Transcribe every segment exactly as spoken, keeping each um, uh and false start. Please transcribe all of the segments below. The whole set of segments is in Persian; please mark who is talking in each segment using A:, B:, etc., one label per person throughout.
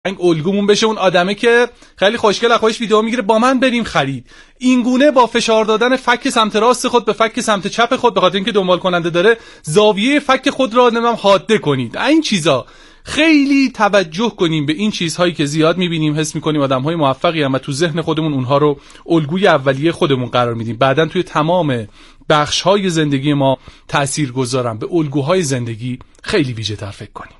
A: الگومون بشه اون آدمه که خیلی خوشگل از خودش ویدیو میگیره با من بریم خرید. این گونه با فشار دادن فک سمت راست خود به فک سمت چپ خود به خاطر اینکه دنبال کننده داره زاویه فک خود را نمیدونم حاده کنید. این چیزا خیلی توجه کنیم به این چیزهایی که زیاد میبینیم، حس میکنیم آدمهای موفقی هم و تو ذهن خودمون اونها رو الگوی اولیه خودمون قرار میدیم. بعدن توی تمام بخش‌های زندگی ما تأثیر گذارن. به الگوهای زندگی خیلی ویژه‌تر فکر کنیم.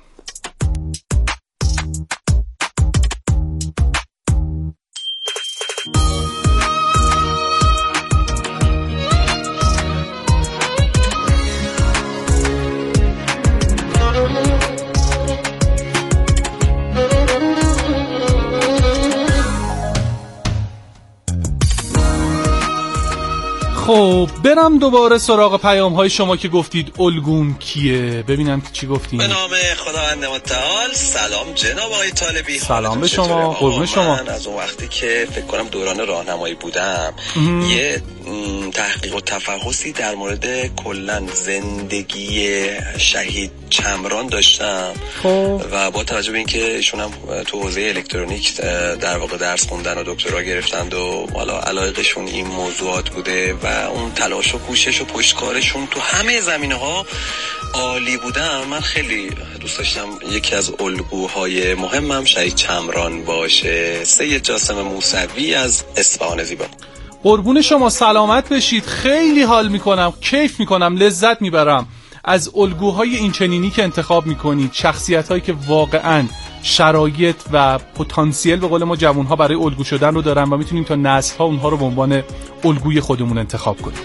A: خب برم دوباره سراغ پیام های شما که گفتید الگوم کیه، ببینم که چی گفتید.
B: به نام خداوند متعال. سلام جناب آقای طالبی.
A: سلام به شما، قربون شما.
B: من از اون وقتی که فکر کنم دوران راهنمایی بودم ام. یه تحقیق و تفحصی در مورد کلا زندگی شهید چمران داشتم خب. و با توجه به اینکه ایشون هم تو حوزه الکترونیک در واقع درس خوندن و دکترا گرفتند و حالا علاقهشون این موضوعات بوده و اون تلاش و کوشش و پشتکارشون تو همه زمینه‌ها عالی بودن، من خیلی دوست داشتم یکی از الگوهای مهمم شهید چمران باشه. سید جاسم موسوی از اصفهان زیبا.
A: قربون شما، سلامت بشید. خیلی حال میکنم، کیف میکنم، لذت میبرم از الگوهای این چنینی که انتخاب میکنید، شخصیت‌هایی که واقعاً شرایط و پتانسیل به قول ما جوان‌ها برای الگو شدن رو دارن و میتونیم تا نسل‌ها اونها رو به عنوان الگوی خودمون انتخاب کنیم.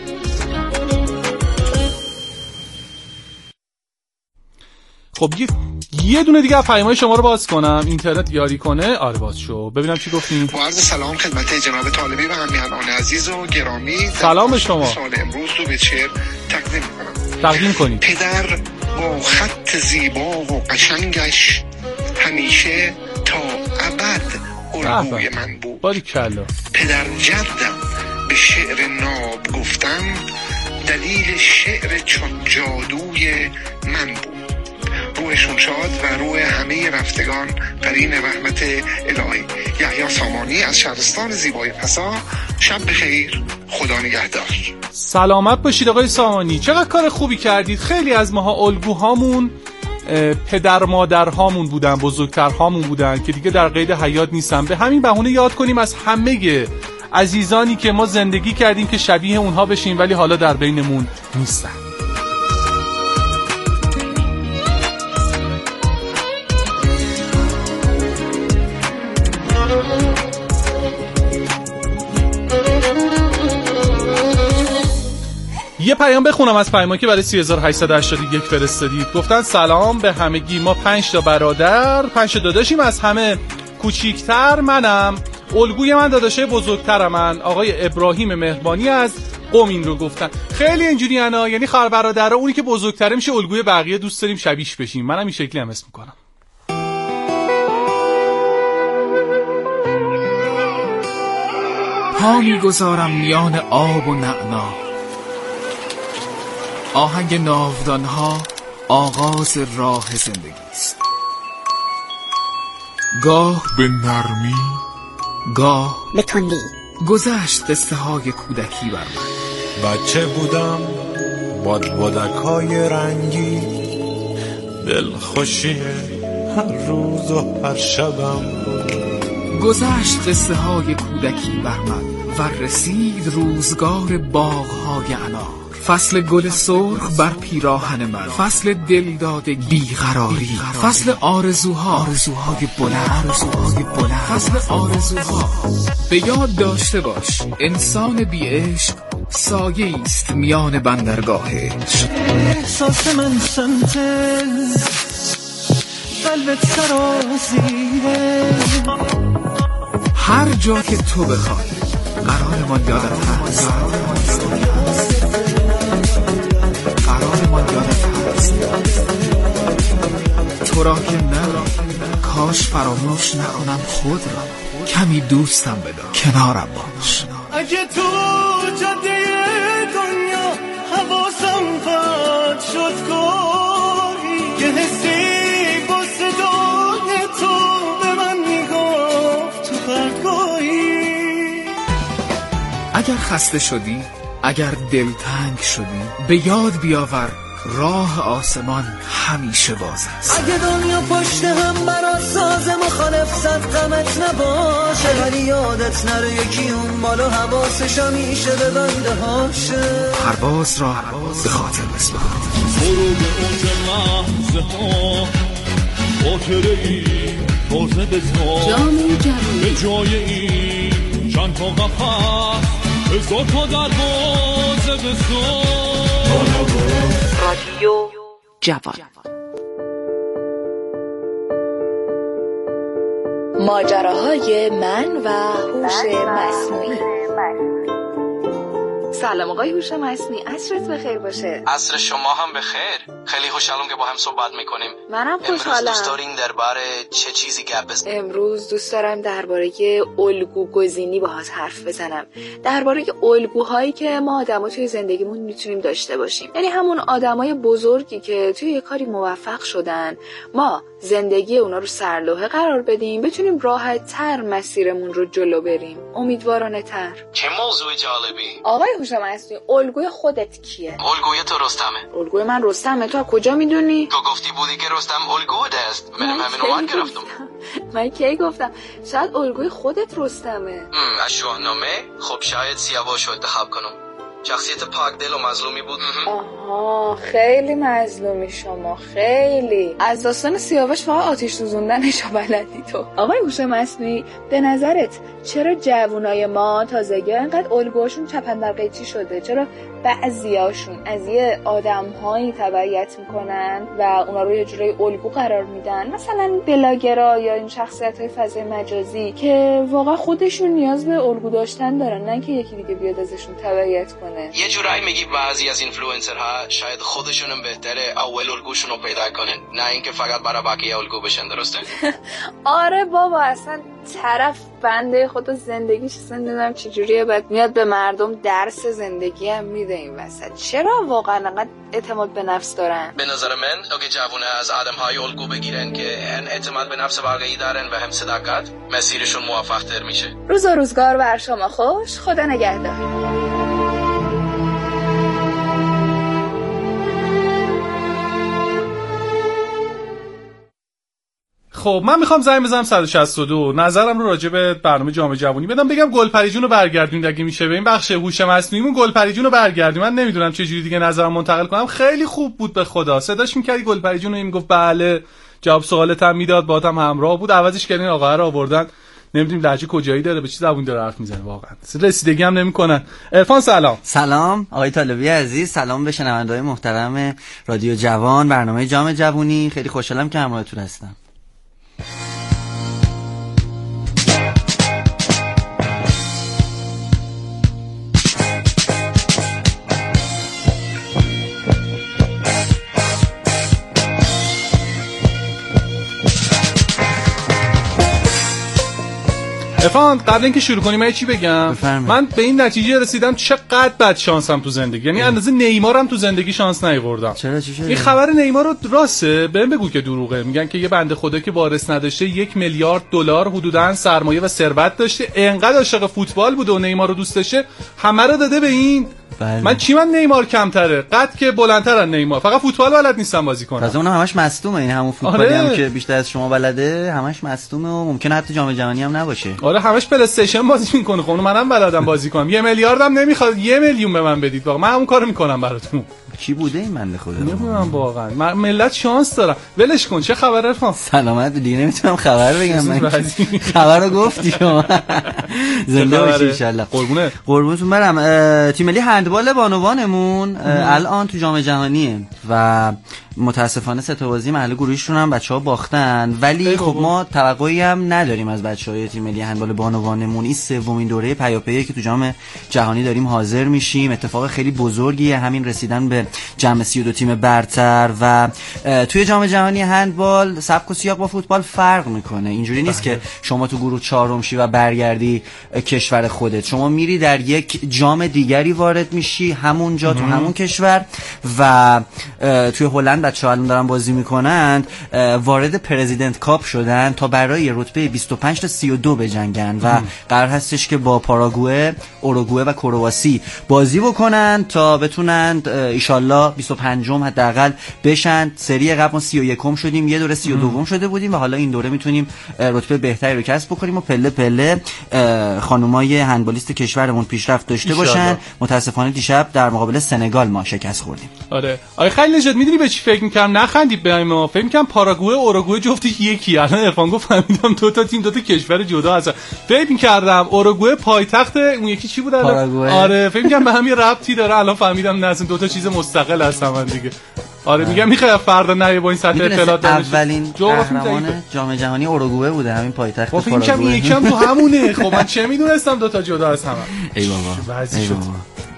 A: خب یه, یه دونه دیگه پیام‌های شما رو باز کنم، اینترنت یاری کنه. آره باز شو، ببینم چی گفتین.
C: با عرض سلام خدمت جناب طالبی و همیهنان عزیز و گرامی.
A: سلام به شما.
C: سال امروز رو به شعر تقدیم می‌کنم.
A: تقدیم کنید.
C: پدر با خط زیبا و قشنگش همیشه تا ابد الگوی من بود.
A: باریکلا.
C: پدر جدم به شعر ناب گفتن دلیل شعر چون جادوی من بود. روحشون شاد و روح همه رفتگان قرین رحمت الهی. یحیی سامانی از شهرستان زیبای پسا. شب بخیر، خدا نگهدار.
A: سلامت باشید آقای سامانی، چقدر کار خوبی کردید. خیلی از ماها الگوهامون پدر مادرهامون بودن، بزرگترهامون بودن که دیگه در قید حیات نیستن. به همین بهونه یاد کنیم از همه عزیزانی که ما زندگی کردیم که شبیه اونها بشیم ولی حالا در بینمون نیستن. یه پیام بخونم از پیامی که برای سه هزار و هشتصد و هشتاد و یک فرستادید. گفتن سلام به همگی، ما پنج تا برادر، پنج تا داداشیم، از همه کوچیکتر منم. الگوی من داداشه بزرگترم من آقای ابراهیم مهربانی از قم این رو گفتن. خیلی اینجوری انا، یعنی خواهر برادرها اونی که بزرگتره میشه الگوی بقیه، دوست داریم شبیهش بشیم. منم این شکلی هم حس میکنم.
D: پا میگذارم میان آب و نعنا، آهنگ ناودانها آغاز راه زندگی است. گاه به نرمی، گاه
E: به تندی
D: گذشت قصه های کودکی بر من.
F: بچه بودم بادبادکای رنگی، دلخوشی هر روز و هر شبم.
D: گذشت قصه های کودکی بر من و رسید روزگار باغ‌های انار. فصل گل سرخ بر پیراهن من، فصل دلداد بیقراری، فصل آرزوها، آرزوهای بلند، آرزوهای بلند، فصل آرزوها. به یاد داشته باش انسان بی عشق سایه است میان بندرگاه عشق.
G: احساس من سمت قلبت سرازیره،
D: هر جا که تو بخوای قرارمان یادت هست، قرارمان یادت هست. تو را که نه کاش فراموش نکنم خود را، کمی دوستم بدار کنارم باش.
G: اگه تو جاده دنیا حواسم پرت شد گاهی، یه حسی با صدای تو به من
D: اگر خسته شدی، اگر دلتنگ شدی، به یاد بیاور راه آسمان همیشه باز است.
G: اگه دنیا پشت هم برات ساز مخالف صد غمت نباشه، ولی یادت نره یکی اون بالا حواسش همیشه به بنده هاشه.
D: پرواز را به خاطر بسپار.
E: برو به اونج لحظه ها خاطره ای تازه بزار،
H: جام جوانی
E: به جای این چند تا قفص هزار تا دروازه بزار.
H: رادیو جوان. ماجراهای من و هوش مصنوعی. سلام آقای هوش مصنوعی، عصرت بخیر باشه.
I: عصر شما هم بخیر. خیلی خوشحالم که با هم صحبت میکنیم.
H: منم خوشحالم.
I: امروز دوست دارین درباره چه چیزی گپ بزنیم؟
H: امروز دوست دارم درباره الگو گزینی باهات حرف بزنم. درباره الگوهایی که ما آدما توی زندگیمون میتونیم داشته باشیم. یعنی همون آدمای بزرگی که توی یه کاری موفق شدن، ما زندگی اونا رو سرلوحه قرار بدیم، بتونیم راحت تر مسیرمون رو جلو بریم، امیدوارانه تر.
I: چه موضوع جالبی.
H: آقای هوش مصنوعی، الگوی خودت کیه؟
I: الگوی تو رستمه.
H: الگوی من رستمه. تو کجا میدونی؟
I: تو گفتی بودی که رستم الگو دست. منم همین اومد گرفتم.
H: من کی گفتم؟ شاید الگوی خودت رستمه.
I: از شاهنامه؟ خب شاید سیاوش رو انتخاب کنم. شخصیت پاک دل و مظلومی بود.
H: آها، خیلی مظلومی شما، خیلی. از داستان سیاوش فقط آتش سوزوندنشو بلدی تو. آقای هوش مصنوعی، به نظرت چرا جوانای ما تازگی اینقدر الگوهاشون چپندرقیچی شده؟ چرا بعضیاشون از یه آدم‌هایی تبعیت میکنن و اونا رو یه جوری الگو قرار میدن؟ مثلا بلاگرها یا این شخصیت‌های فضای مجازی که واقعا خودشون نیاز به الگو داشتن دارن، نه که یکی دیگه بیاد ازشون تبعیت کنه.
I: یه جورایی میگی بعضی از اینفلوئنسرها شاید خودشونم بهتره اول الگوشون رو پیدا کنن، نه اینکه فقط برای بقیه الگو بشن. درسته؟
H: آره بابا، اصلا طرف بنده خود زندگیش اصلا نمیدونم چجوریه، بعد میاد به مردم درس زندگی هم میده این وسط. چرا واقعا انقدر اعتماد به نفس دارن؟
I: به نظر من اگه جوونه از آدم‌های الگو بگیرن که ان اعتماد به نفس واقعی دارن و هم صداقت، مسیرشون موفق‌تر میشه.
H: روز و روزگار بر شما خوش. خدا نگهدار.
A: خب من میخوام زنگ بزنم صد و شصت و دو نظرم رو راجع به برنامه جام جوانی بدم، بگم گلپری جون رو برگردونید اگه میشه. به این بخش هوش مصنوعیمون گلپری جون رو برگردونید. من نمیدونم چه جوری دیگه نظرم منتقل کنم. خیلی خوب بود به خدا. صداش میکردی گلپری جون رو میگفت بله، جواب سوالت هم میداد، باهات هم همراه بود. عوضش کردین آقا رو آوردن، نمیدونیم لهجه کجایی داره، به چه زبونی داره حرف میزنه، واقعا رسیدگی هم نمیکنن. عرفان سلام.
J: سلام آقای طالبی عزیز، سلام به شنونده‌های محترم رادیو جوان، برنامه جام جوانی. خیلی خوشحالم که همراهتون هستم.
A: عرفان قبل اینکه شروع کنیم من چی بگم؟
J: بفرمید.
A: من به این نتیجه رسیدم چقدر بد شانسم تو زندگی، یعنی اندازه نیمارم تو زندگی شانس نیاوردم.
J: چرا چی شده؟
A: این خبر نیمار رو راسته؟ بهم بگو که دروغه. میگن که یه بنده خدا که وارث نداشته، یک میلیارد دلار حدوداً سرمایه و ثروت داشته، انقدر عاشق فوتبال بوده و نیمار رو دوست داشته، همه رو داده به این.
J: بله.
A: من چی من نیمار کمتره؟ قد که بلندتر از نیمار، فقط فوتبال بلد نیستم بازی کنم.
J: تازه اونم همش مصدومه، این همون فوتبالی
A: آره.
J: هم که بیشتر از شما بلده همش مصدومه و ممکنه حتی جام جهانی هم نباشه.
A: آره همش پلی استیشن بازی میکنه. خب منم بلدم بازی کنم. یه میلیاردم نمیخواد، یه میلیون به من بدید واقعا، من همون کارو میکنم براتون.
J: کی بوده این بنده خدا؟
A: نمیدونم واقعا. من ملت شانس دارم. ولش کن. چه خبره عرفان؟
J: سلامت دیگه نمیتونم خبر بگم. من خبر رو گفتی شما. زنده باشی ان شاء الله.
A: قربونه.
J: قربونتون برم. تیم ملی هندبال بانوانمون الان تو جام جهانیه و متاسفانه سه تا بازی محل گروهیشون هم بچه‌ها باختن، ولی خب ما توقعی هم نداریم از بچه‌های تیم ملی هندبال بانوانمون. این سومین دوره پیاپی که تو جام جهانی داریم حاضر میشیم. اتفاق خیلی بزرگیه همین رسیدن به جمع سی و دو تیم برتر و توی جام جهانی هندبال سبک و سیاق با فوتبال فرق میکنه. اینجوری نیست که شما تو گروه چهارم شی و برگردی کشور خودت. شما میری در یک جام دیگری وارد میشی همونجا تو همون کشور و توی هلند بچه‌ها الان دارن بازی میکنند وارد پرزیدنت کاپ شدن تا برای رتبه بیست و پنج تا سی و دو بجنگن و قرار هستش که با پاراگوئه، اوروگوئه و کرواسی بازی بکنن تا بتونن ایشالله بیست و پنجم حداقل بشن. سری قبل ما سی و یکم شدیم، یه دوره سی و دوم شده بودیم و حالا این دوره میتونیم رتبه بهتری رو کسب بکنیم و پله پله خانمای هندبالیست کشورمون پیشرفت داشته باشن. متاسفانه دیشب در مقابل سنگال ما شکست خوردیم.
A: آره آخه خیلی نجات میدونی به چی فکر می‌کردم؟ نخندید به ما، فکر می‌کردم پاراگوئه اوروگوئه جفتش یکی. الان عرفان گفت فهمیدم دو تا تیم دو تا کشور جدا هستن. فکر می‌کردم اوروگوئه پایتخت اون یکی چی بود الان؟ آره فکر می‌کردم به هم یه ربطی داره، الان فهمیدم نه اصلا دو تا چیز مستقل هستن دیگه. آره میگم میخواد فردا نه با این سطح اطلاعات داشته.
J: اولین قهرمان جام جهانی اوروگوئه بوده همین پایتخت
A: پاراگوئه. خب این کم یکم تو همونه. خب من چه میدونستم دو تا جدا از هم.
J: ای بابا ای بابا.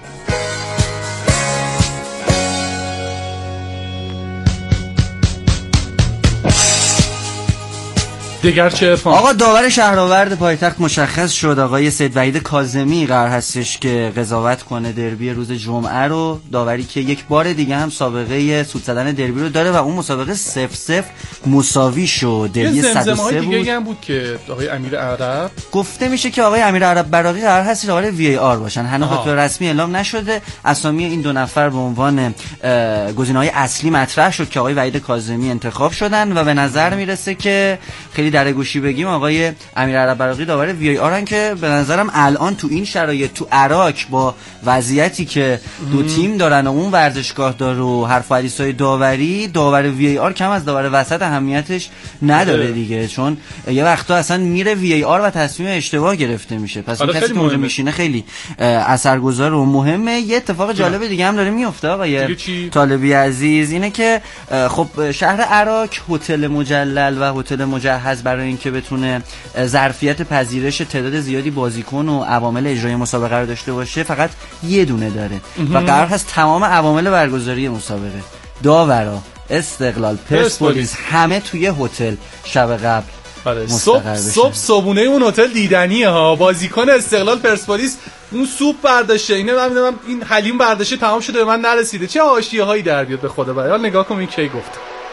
A: دیگر چه افان؟
J: آقا داور شهرآورد پایتخت مشخص شد. آقای سید وحید کاظمی قرار هستش که قضاوت کنه دربی روز جمعه رو. داوری که یک بار دیگه هم سابقه سود زدن دربی رو داره و اون مسابقه صفر صفر مساوی شد. دربی صد و سه بود.
A: دیگه هم بود که آقای امیر عرب
J: گفته میشه که آقای امیر عرب براقی قرار هست داور وی ای آر باشن. هنوز به رسمی اعلام نشده. اسامی این دو نفر به عنوان گزینه‌های اصلی مطرح شد که آقای وحید کاظمی انتخاب شدن و به نظر میرسه که خیلی در گوشی بگیم آقای امیر عرب براقی داور وی ای آرن که به نظرم الان تو این شرایط تو عراق با وضعیتی که دو تیم دارن و اون ورزشگاه داره و حرف و حدیثای داوری، داور وی ای آر کم از داور وسط اهمیتش نداره دیگه، چون یه وقتا اصلا میره وی ای آر و تصمیم اشتباه گرفته میشه. پس این کسی که اونجا میشینه خیلی اثرگذار و مهمه. یه اتفاق جالب دیگه هم داره میفته آقای طالبی عزیز، اینه که خب شهر عراق هتل مجلل و هتل مجهز برای اینکه بتونه ظرفیت پذیرش تعداد زیادی بازیکن و عوامل اجرای مسابقه رو داشته باشه فقط یه دونه داره و قرار هست تمام عوامل برگزاری مسابقه، داورا، استقلال، پرسپولیس همه توی هتل شب قبل
A: صبح صبح صبحونه اون هتل دیدنیه ها. بازیکن استقلال پرسپولیس اون سوپ برداشته، اینه من میدونم این حلیم برداشته تمام شده به من نرسیده. چه حاشیه هایی در بیاد به خدا بیان. نگاه کن این کی گفت.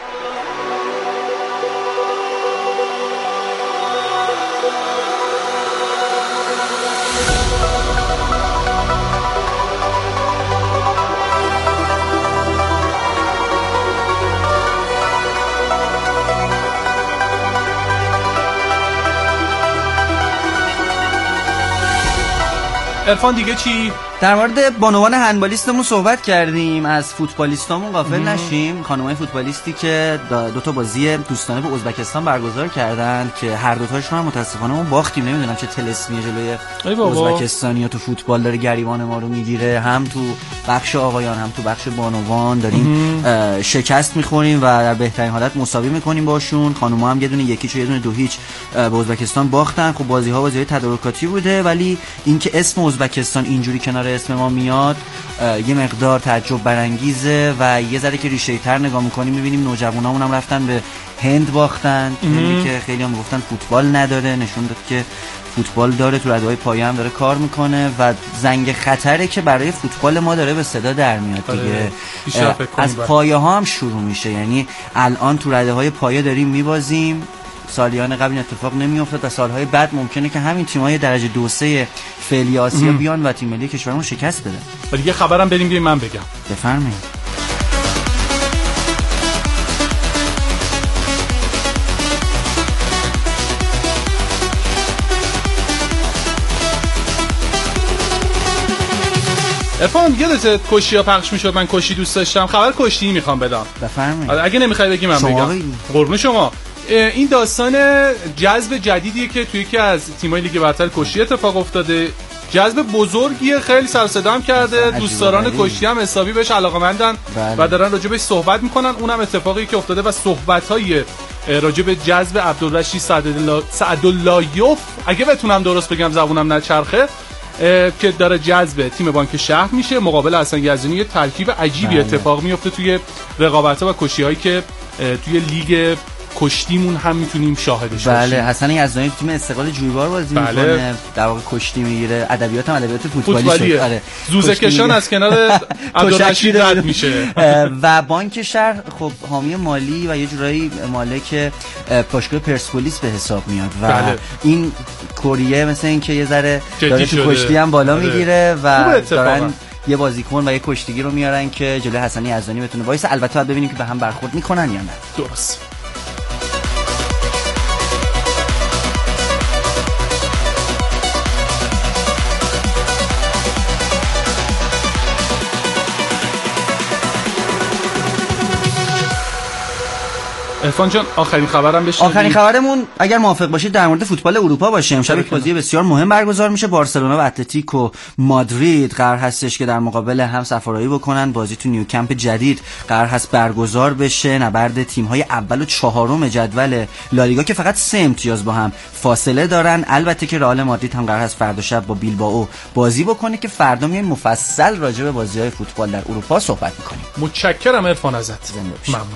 A: عرفان دیگه چی؟
J: در مورد بانوان هندبالیستمون صحبت کردیم، از فوتبالیستامون غافل نشیم. خانمای فوتبالیستی که دو تا بازی دوستانه به ازبکستان برگزار کردن که هر دو تاشون هم متاسفانه ما باختیم. نمیدونم چه طلسمی جلوی ازبکستانیا تو فوتبال داره گریبان ما رو میگیره. هم تو بخش آقایان هم تو بخش بانوان داریم شکست میخوریم و در بهترین حالت مساوی میکنیم باشون. خانم‌ها هم یه دونه یکیش و یه دونه دو هیچ به ازبکستان باختن. خب بازی‌ها بازی‌های تدارکاتی بوده، ولی اینکه اسم ازبکستان اینجوری کنار اسم ما میاد یه مقدار تعجب برانگیزه و یه ذره که ریشه‌تر نگاه می‌کنیم می‌بینیم نوجوانامون هم رفتن به هند باختن که خیلی هم گفتن فوتبال نداره، نشون داد که فوتبال داره، تو رده‌های پایه هم داره کار میکنه و زنگ خطره که برای فوتبال ما داره به صدا در میاد دیگه. از پایه ها هم شروع میشه، یعنی الان تو رده‌های پایه داریم میبازیم. سالیان قبل این اتفاق نمیافتاد و سالهای بعد ممکنه که همین تیم‌های درجه دو سه فعلی آسیا بیان و تیم ملی کشورمون شکست بده.
A: ولی یه خبرم بریم بیایم من بگم.
J: بفرمایید.
A: افهم یادت کشی ها پخش میشد، من کشی دوست داشتم. خبر کشتی میخوام بدم.
J: بفرمایید.
A: اگه نمیخوای بگی من بگم. قربون شما. این داستان جذب جدیدیه که توی یکی از تیم‌های لیگ برتر کشتی اتفاق افتاده. جذب بزرگیه، خیلی سر و صدا هم کرده. دوستداران کشتی هم حسابی بهش علاقه‌مندن و دارن راجع بهش صحبت میکنن. اونم اتفاقی که افتاده و صحبت‌های راجع به جذب عبدالرشید سعداللهیوف، اگه بتونم درست بگم زبونم نچرخه، که داره جذب تیم بانک شهر میشه مقابل حسن یزدانی. یه ترکیب عجیبی اتفاق میفته توی رقابت‌ها و کشتی‌هایی که توی لیگ کشتیمون هم میتونیم شاهدش
J: بله
A: باشیم.
J: بله حسن یزدانی تیم استقلال جویبار بازی
A: بله.
J: میکنه، در واقع کشتی میگیره. ادبیات هم ادبیات فوتبالی
A: فوتبالیه.
J: شد. آره
A: زوزه کشان از کنار عبدالرشید رد میشه.
J: و بانک شهر خب حامی مالی و یه جورایی مالک باشگاه پرسپولیس به حساب میاد و
A: بله.
J: این کوریه مثل این که یه ذره داره تو
A: شده.
J: کشتی هم بالا
A: آره.
J: میگیره و دارن یه بازیکن و یه کشتیگیر رو میارن که جلوی حسن یزدانی بتونه وایس. البته باید ببینیم که به هم برخورد میکنن یا نه.
A: درست. عرفان جان آخرین خبرم بشه.
J: آخرین خبرمون اگر موافق باشید در مورد فوتبال اروپا باشه. امشب یک بازی بسیار مهم برگزار میشه. بارسلونا و اتلتیکو مادرید قرار هستش که در مقابل هم سفارایی بکنن. بازی تو نیوکمپ جدید قرار هست برگزار بشه. نبرد تیم‌های اول و چهارم جدول لالیگا که فقط سه امتیاز با هم فاصله دارن. البته که رئال مادرید هم قرار هست فردا شب با بیلبائو بازی بکنه که فردا میایم مفصل راجع به بازی‌های فوتبال در اروپا صحبت می‌کنیم.
A: متشکرم عرفان ازت. ممنون.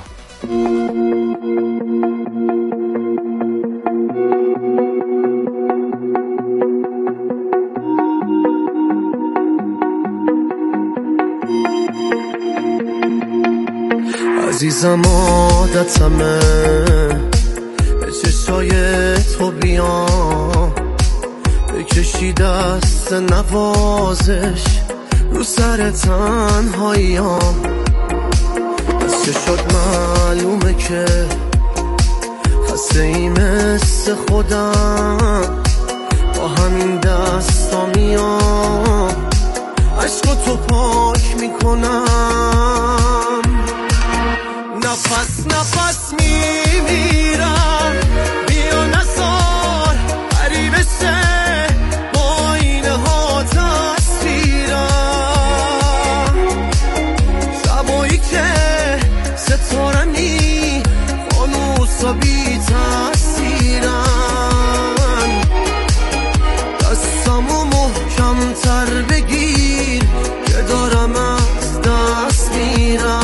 G: عزیزم عادتمه به چشای تو بیام بکشی دست نوازش رو سر تنهاییام. از چه شد معلومه که خسته ای مثل خودم با همین دستا میام عشق تو پاک میکنم. نفس نفس میمیرم بیا نزار قریب شه با اینه ها تصویرم. شبایی که ستارمی فانوسا بی تاثیرن. دستمو محکم تر بگیر که دارم از دست میرم.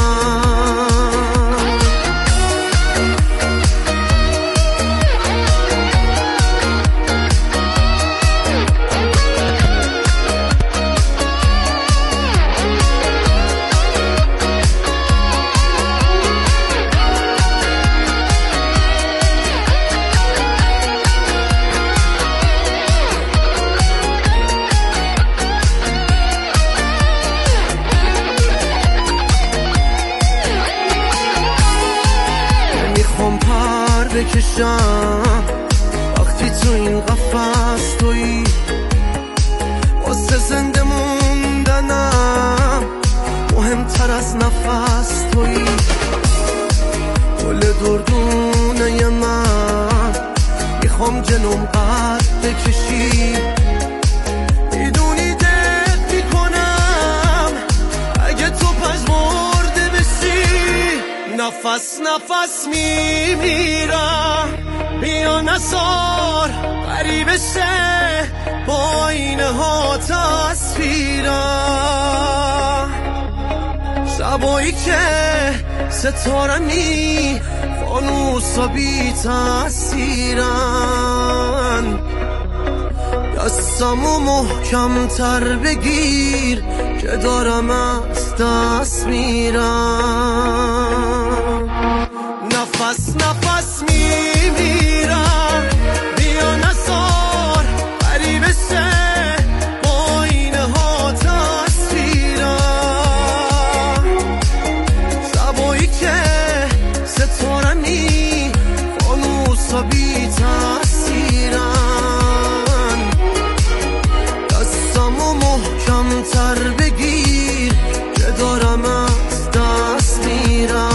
G: بکشم وقتی تو این قفس تویی واسه زنده موندنم مهمتر از نفس تویی. گل دردونه من میخوام جلوم قد بکشی میدونی دق میکنم اگه تو پژمرده بشی. نفس نفس میمیرم بیا نزار قریب شه با اینه ها تصویرم. شبایی که ستارمی فانوسا بی تاثیرن. دستمو محکم تر بگیر که دارم از دست میرم. نفس نفس میمیرم بیا نزار قریب شه با اینه ها تصویرم. شبایی که ستارمی فانوسا بی تاثیرن. دستمو محکم تر بگیر که دارم از دست میرم.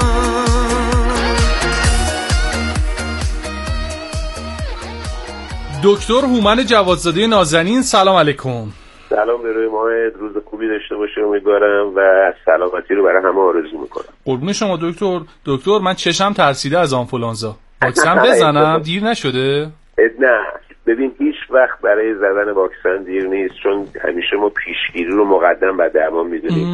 A: دکتر هومن جوادزاده نازنین سلام علیکم.
K: سلام به روی ماهت، روز خوبی داشته باشه امیدوارم و سلامتی رو برای همه آرزو میکنم.
A: قربون شما دکتر. دکتر من چشم ترسیده از آنفولانزا. واکسن بزنم دیر نشده؟
K: نه ببین هیچ وقت برای زدن واکسن دیر نیست چون همیشه ما پیشگیری رو مقدم و درمان میدونیم و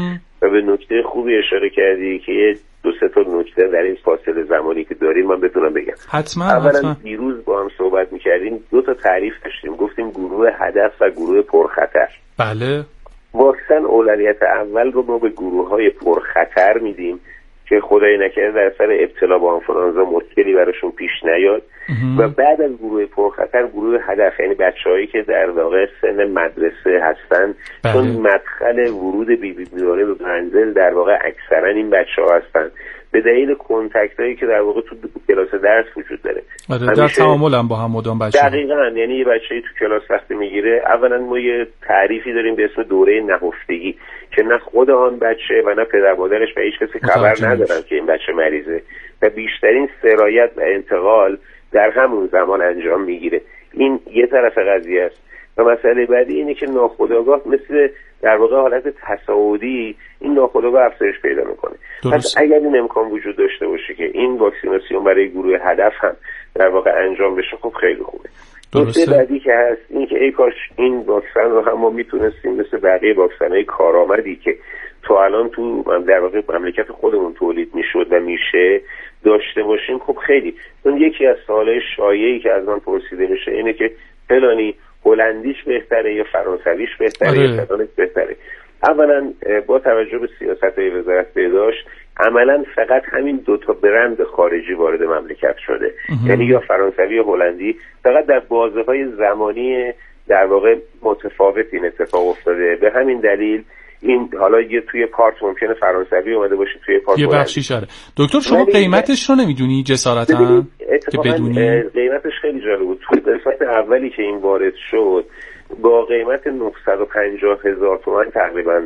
K: و به نکته خوبی اشاره کردی که یه دو سه تا نکته در این فاصله زمانی که داریم من بتونم بگم.
A: حتما.
K: اولا
A: حتما.
K: دیروز با هم صحبت میکردیم، دو تا تعریف داشتیم، گفتیم گروه هدف و گروه پرخطر.
A: بله.
K: واکسن اولویت اول رو ما به گروه های پرخطر میدیم که خدای نکرده در سر ابتلا با آنفولانزا مشکلی براشون پیش نیاد و بعد از گروه پرخطر گروه هدف، یعنی بچه‌هایی که در واقع سن مدرسه هستن. بله. چون مدخل ورود بی بی بیماری به منزل در واقع اکثرا این بچه‌ها هستن به دلیل کنتکت هایی که در واقع تو کلاس درس وجود داره.
A: آره، در تعامل هم با هم مدام بچه‌ها.
K: دقیقاً، یعنی یه بچه‌ای تو کلاس وقتی میگیره، اولا ما یه تعریفی داریم به اسم دوره نهفتگی که نه خود آن بچه و نه پدر مادرش و هیچ کسی خبر ندارن که این بچه مریضه و بیشترین سرایت و انتقال در همون زمان انجام میگیره. این یه طرف قضیه است. و مسئله بعدی اینه که ناخودآگاه مثل در واقع حالت تصاعدی این ناخودآگاه افزایش پیدا میکنه. پس اگر این امکان وجود داشته باشه که این واکسیناسیون برای گروه هدف هم در واقع انجام بشه، خب خیلی خوبه. نکته بعدی که هست این که ای کاش این واکسن رو هم ما میتونستیم مثل بقیه واکسن‌های کارآمدی که تا الان تو در واقع مملکت خودمون تولید میشد و میشه داشته باشیم. خب خیلی، چون یکی از سوالای شایعی که از من پرسیده میشه اینه که فلانی هلندیش بهتره یا فرانسویش بهتره آره. یا فلانش بهتره. اولا با توجه به سیاست‌های وزارت بهداشت عملا فقط همین دو تا برند خارجی وارد مملکت شده، یعنی یا فرانسوی یا هلندی، فقط در بازه‌های زمانی در واقع متفاوت این اتفاق افتاده. به همین دلیل این حالا یه توی پارت ممکنه فرانسوی اومده باشه، توی پارت
A: یه بخشی شده. دکتر شما قیمتش رو نمیدونی جسارتاً که بدونی؟
K: قیمتش خیلی جالب بود. توی قسمت اولی که این وارد شد با قیمت نهصد و پنجاه هزار تومان تقریبا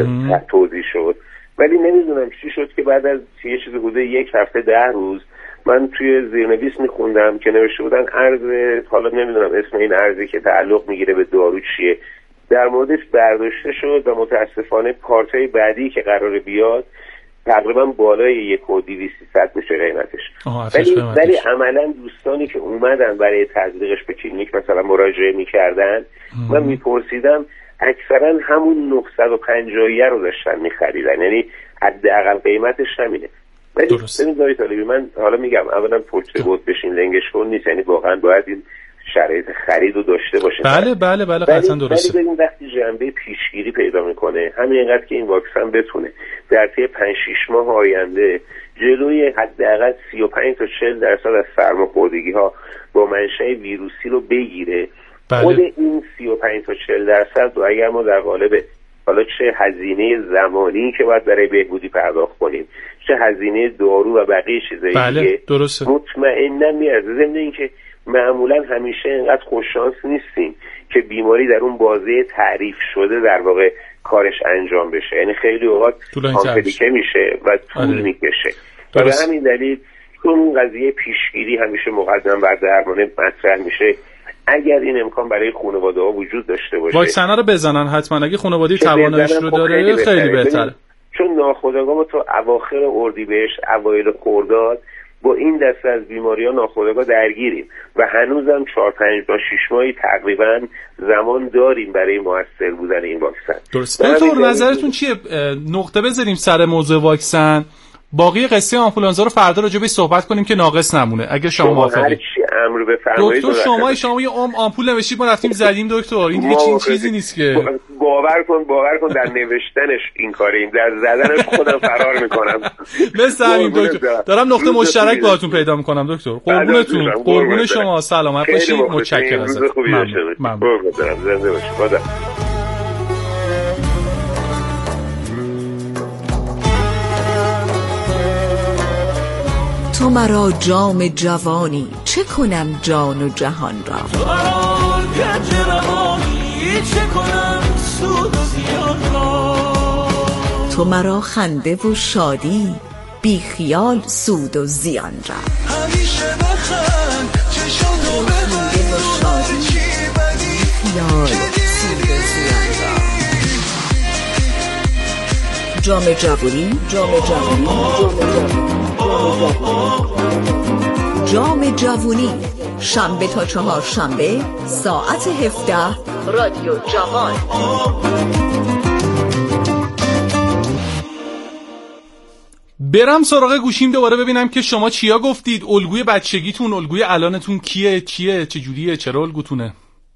K: توزیع شد، ولی نمیدونم چی شد که بعد از یه چیز حدود یک هفته ده روز من توی زیرنویس میخوندم که نوشته بودن ارز، حالا نمیدونم اسم این ارزی که تعلق میگیره به دارو چیه، در موردش برداشته شد و متاسفانه پارتای بعدی که قراره بیاد تقریبا بالای یک و دویست ست میشه قیمتش. ولی ولی عملا دوستانی که اومدن برای تزریقش به کلینیک مثلا مراجعه میکردن، من میپرسیدم اکثرا همون نهصد و پنجاه رو داشتن میخریدن، یعنی حداقل قیمتش همینه. ولی ببین دایی طالبی، من حالا میگم اولا پشت بود بشین لنگش کن نیست، یعنی واقعا باید این شرایط خرید رو داشته باشه.
A: بله بله بله قطعا درسته.
K: ولی ببین وقتی جنبه پیشگیری پیدا میکنه، همین اینقدر که این واکسن بتونه در طی پنج شش ماه آینده جلوی حداقل سی و پنج تا چهل درصد از سرماخوردگی ها با منشأ ویروسی رو بگیره. بله. خود این سی و پنج تا چهل درصد رو اگر ما در قالب حالا چه هزینه زمانی که باید برای بهبودی پرداخت کنیم، چه هزینه دارو و بقیه چیزایی
A: بله.
K: دیگه،
A: درسته.
K: مطمئنا میارزه. ضمن اینکه معمولا همیشه اینقدر خوششانس نیستیم که بیماری در اون بازه تعریف شده در واقع کارش انجام بشه، یعنی خیلی اوقات کامپلیکه میشه و طول میکشه و به همین دلیل چون قضیه پیشگیری همیشه مقدم بر درمان مطرح میشه، اگر این امکان برای خانواده ها وجود داشته باشه
A: واکسن رو بزنن حتما، اگه خانواده تواناییش رو داره خیلی, خیلی بهتره.
K: چون ناخودآگاه ما تو اواخر اردیبهشت اوایل خرداد با این دسته از بیماری‌ها ناخودآگاه درگیریم و هنوزم چهار پنج تا شش ماهی تقریبا زمان داریم برای موثر بودن این واکسن.
A: درست. دکتر نظرتون چیه؟ نقطه بذاریم سر موضوع واکسن، باقی قصه آنفولانزا رو فردا راجع بهش صحبت کنیم که ناقص نمونه اگه شما موافقید.
K: هر چی امر بفرمایید.
A: دکتر شما شما یه ام آمپول نوشتید ما رفتیم زدیم دکتر، این دیگه چین چیزی نیست که
K: باور کن باور کن در نوشتنش این کاریم، در زدنش خودم فرار میکنم.
A: مثل همین دکتر دارم نقطه مشترک باهاتون پیدا میکنم دکتر. قربونتون، قربون شما، سلامت باشید، متشکرم ازت.
K: ممنون. زنده باشید. خدا.
L: تو مرا جام جوانی چه کنم جان و جهان را، تو مرا گنج روانی چه کنم سود و زیان را، تو مرا خنده و شادی بی خیال سود و زیان را، همیشه بخند چشم رو ببری و شادی بی خیال سود و زیان را. جام جوانی جام جوانی جام جوانی جام جوونی شنبه تا چهار شنبه ساعت هفده رادیو جوان.
A: برم سراغ گوشیم دوباره ببینم که شما چیا گفتید. الگوی بچگیتون، الگوی الانتون کیه، چیه، چجوریه، چرا الگوتونه؟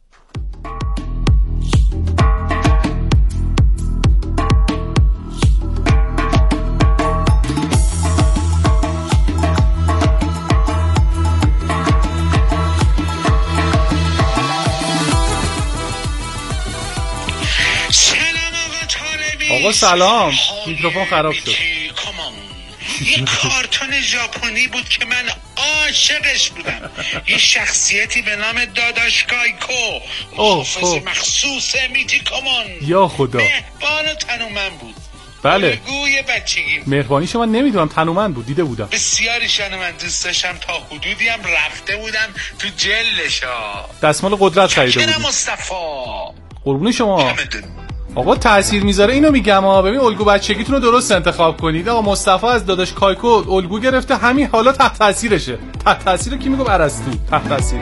A: آقا سلام، میکروفون خراب شد.
C: این کارتون ژاپنی بود که من عاشقش بودم. یه شخصیتی به نام داداش کایکو، محافظ مخصوص میتی کامان،
A: یا خدا،
C: مهربان و تنومند بود.
A: بله،
C: الگوی بچگی.
A: مهربانی شما نمیدونم، تنومند بود، دیده بودم.
C: بسیاری شان من دوست داشتم، تا حدودی هم رفته بودم تو جلشا.
A: دستمال قدرت خریده بودم.
C: چکرم مصطفی،
A: قربون شما. آقا تأثیر میذاره اینو میگم ها. ببین الگو بچگیتون رو درست انتخاب کنید. آقا مصطفی از داداش کایکو الگو گرفته، همین حالا تحت تاثیرشه. تحت تاثیر کی میگم؟ ارسطو تحت تاثیر.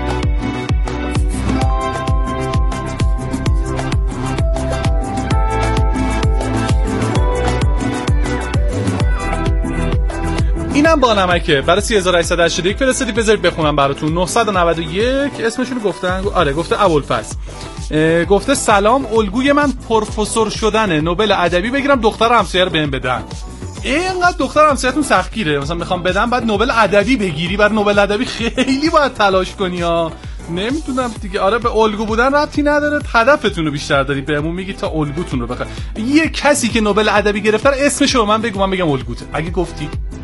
A: اینم با نمکه برای سه هزار و هشتصد و هشتاد و یک فرستادی، بذارید بخونم براتون. نهصد و نود و یک اسمشون رو گفتن. آره گفته ابوالفضل، گفته سلام، الگوی من پروفسور شدنه، نوبل ادبی بگیرم دختر همسایه رو بهم بدن. اینقدر دختر همسایه‌تون سختگیره، مثلا میخوام بدم بعد نوبل ادبی بگیری، برای نوبل ادبی خیلی باید تلاش کنی ها. نمیدونم دیگه. آره به الگو بودن ربطی نداره، هدفتون رو بیشتر داری بهمون میگی تا الگوتون رو بخیر. یه کسی که نوبل ادبی گرفته اسمش رو من بگو، من بگم الگوته اگه گفتی.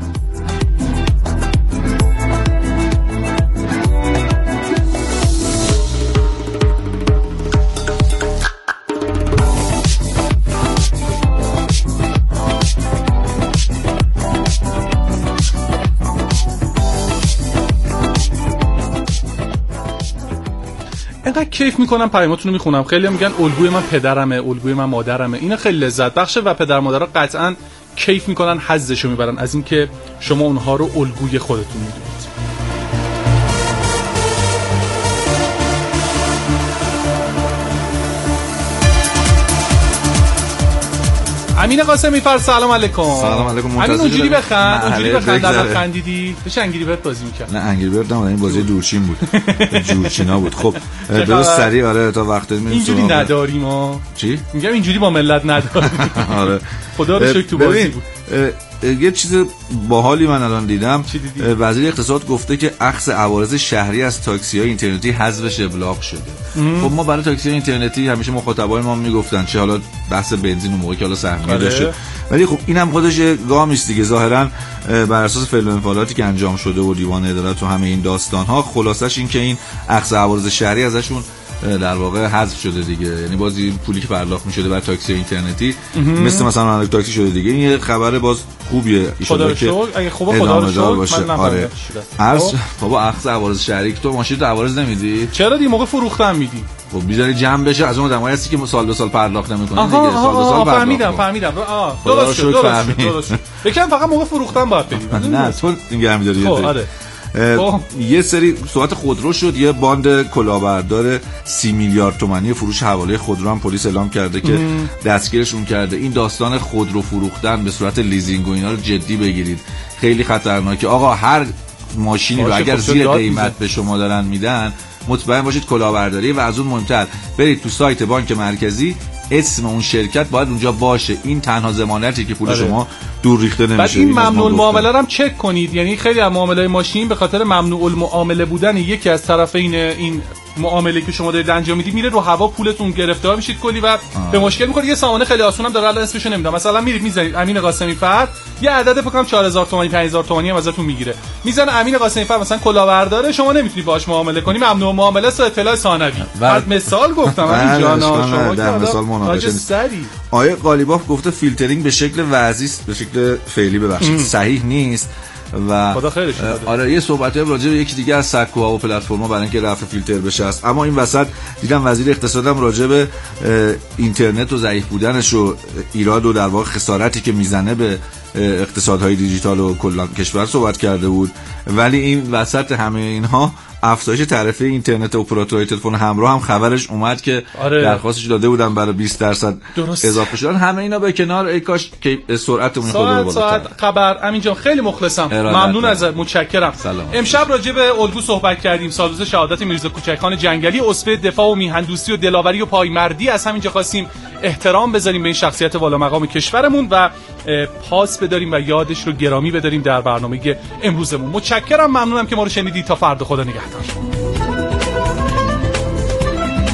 A: اینقدر کیف میکنم پیاماتون رو میخونم. خیلی میگن الگوی من پدرمه، الگوی من مادرمه. اینا خیلی لذت بخشه و پدر مادرها قطعا کیف میکنن، حظشو میبرن از اینکه شما اونها رو الگوی خودتون میدونید. امین قاسمی فر سلام علیکم.
M: سلام علیکم.
A: همین اونجوری بخند، اونجوری بخند در خندیدی. بهش انگری برد بازی میکرد.
M: نه انگری برد نبود، این بازی دورچین بود. جورچینا بود. خب درست سری. آره تا وقت میرسیم.
A: اینجوری نداریم ما.
M: چی؟
A: میگم اینجوری با ملت نداریم.
M: آره
A: خدا رو شکر تو بازی بود.
M: یه چیز باحالی من الان دیدم. وزیر اقتصاد گفته که اخذ عوارض شهری از تاکسی‌های اینترنتی حذفش ابلاغ شده. خب ما برای تاکسی اینترنتی همیشه مخاطبای ما میگفتن چه حالا بحث بنزین اون موقع که حالا سهمیه داشته، ولی خب اینم خودش گامی است دیگه. ظاهرا بر اساس فعل و انفعالاتی که انجام شده و دیوان عدالت و همه این داستان‌ها، خلاصش این که این اخذ عوارض شهری ازشون در واقع حذف شده دیگه. یعنی باز این پولی که پرداخت می‌شده برای تاکسی اینترنتی مثل مثلا مالک تاکسی شده دیگه. این یه خبر باز خوبیه ان شاءالله که اگه خوبه خدا رو شکر باشه. آره عرض بابا اخذ عوارض شهری که تو ماشین تو عوارض نمیدی؟
A: چرا دی موقع فروختن میدی؟
M: خب بیزاری جمع بشه از اون آدمایی هستی که سال به سال پرداخت نمی‌کنن دیگه.
A: سال به سال پرداخت. فهمیدم فهمیدم. آه درست شد درست شد. یکم فقط موقع فروختن باید بدی. نه
M: تو اینگه می‌داری. آره یه سری صحبت خودرو شد. یه باند کلاهبردار سی میلیارد تومانی فروش حواله خودرو هم پلیس اعلام کرده که دستگیرشون کرده. این داستان خودرو فروختن به صورت لیزینگ و اینا رو جدی بگیرید، خیلی خطرناکه. آقا هر ماشینی رو اگر زیر قیمت به شما دارن میدن، مطمئن باشید کلاهبرداری. و از اون مهمتر برید تو سایت بانک مرکزی، اسم اون شرکت باید اونجا باشه. این تنها ضمانتی که پول شما دور ریخته نمیشه.
A: بعد این ممنوع المعامله رو هم چک کنید. یعنی خیلی از معامله‌های ماشین به خاطر ممنوع المعامله بودن یکی از طرفین این معامله که شما دارید انجام میدید میره رو هوا، پولتون گرفتار میشید کلی و آه. به مشکل میخوره. یه سامانه خیلی آسونم داره، الان اسمشو نمیدونم. مثلا میرید میذارید امین قاسمی فرد، یه عدد فکر کنم چهار هزار تومانی پنج هزار تومانی هم ازتون میگیره. میزنه امین قاسمی فرد مثلا کلاهبرداره، شما نمیتونی باهاش معامله کنی، ممنوع معامله است، اطلاع ثانوی. بعد مثال گفتم همین جانا شما
M: در مثال مناقشه آیه قالیباف گفته فیلترینگ به شکل وضعی به شکل فعلی ببخشید صحیح نیست و
A: خدا خیرش بده.
M: آره یه صحبتی راجع به یکی دیگه از سکوها و پلتفرم‌ها برای اینکه رفع فیلتر بشه است. اما این وسط دیدم وزیر اقتصادم راجع به اینترنت و ضعیف بودنش و ایراد و در واقع خسارتی که میزنه به اقتصادهای دیجیتال و کلا کشور صحبت کرده بود. ولی این وسط همه اینها افزایش تعرفه اینترنت اپراتورهای تلفن همراه هم خبرش اومد که آره. درخواستش داده بودن برای بیست درصد درست. اضافه شدن. همه اینا به کنار ای کاش که سرعتمون خود رو بالاتر.
A: ساعت خبر امین جان خیلی مخلصم. ممنون ازت، متشکرم.
M: سلام.
A: امشب راجع به الگو صحبت کردیم. سالروز شهادت میرزا کوچکخان جنگلی، اسوه دفاع و میهندوستی و دلاوری و پایمردی. از همینجا خواستیم احترام بذاریم به این شخصیت والا مقام کشورمون و پاس بداریم و یادش رو گرامی بداریم در برنامه امروزمون. متشکرم، ممنونم که ما رو شنیدید. تا فردا، خدا نگهدار.